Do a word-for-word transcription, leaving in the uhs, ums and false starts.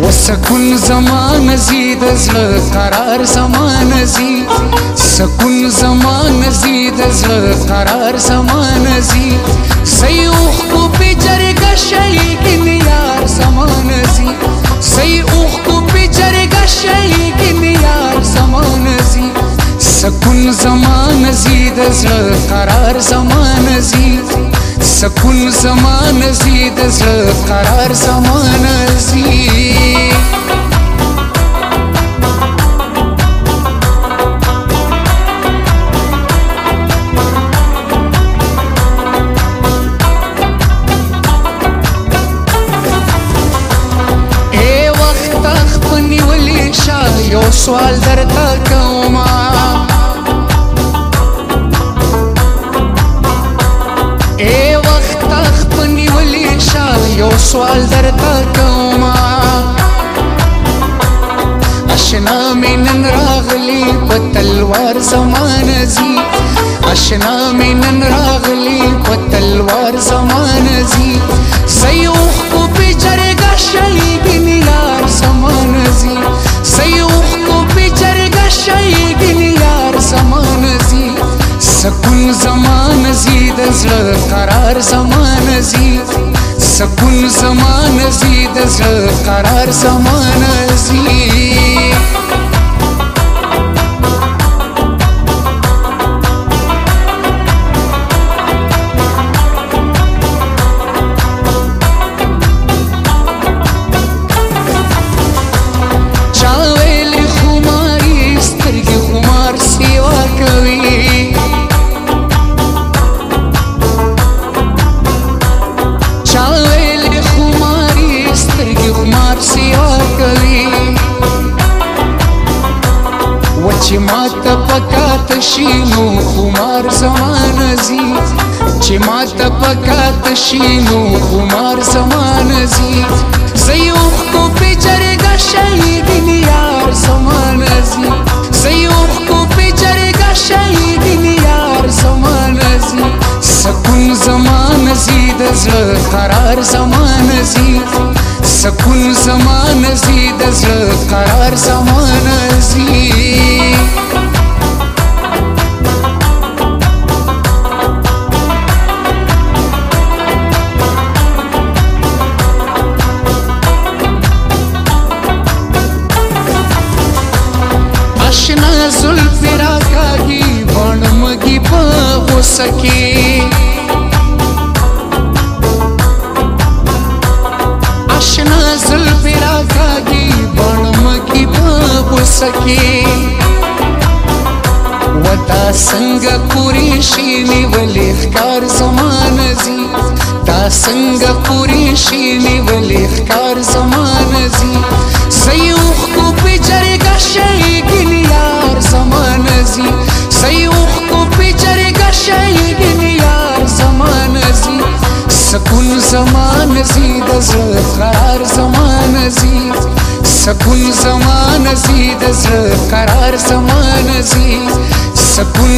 سکون زمان زید زړه قرار زمان زی سکون زمان زید زړه قرار زمان زی سیوخ کو پیچرګه شایګین یار زمان زی سیوخ کو پیچرګه شایګین یار زمان زی سکون زمان زید زړه قرار زمان زی سکون زمان زید زړه قرار زمان زی یو سوال درته کومه ای وخت خپل نیولې شه یو سوال درته کومه اشنا مې نن راغلی په تلوار زمانه زی اشنا مې نن راغلی په تلوار زمانه زی سیوخ کو پیچرګه شایګین یار زمانه زی سیوخ کو پیچرګه شایګین یار زمانه زی سکون زمان زی د زړه قرار زمانه زی سکون زمان زی د زړه قرار زمانه زی چې ماته پکات شینو خمار زمان زی چې ماته پکات شینو خمار زمان زی زیوخ کو پیچرګه شایګین یار زمان زی زیوخ کو پیچرګه شایګین یار زمان زی سکون زمان زی د زړه قرار زمان زی سکون زمان زی د زړه قرار زمان زی اشنا زلفی را کاږي بڼمږي په غوسه کې اشنا زلفی را کاږي بڼمږي په غوسه کې وتا څنګه پوری شي نیولې ښکار زمان زی تا څنګه پوری شي نیولې ښکار زمان زی سیوخ کو پیچرګه شایګین یار زمان زی سیوخ کو پیچرګه شایګین یار زمان زی سکون زمان زی د زړه قرار زمان زی سکون زمان زی د زړه قرار زمان زی سکون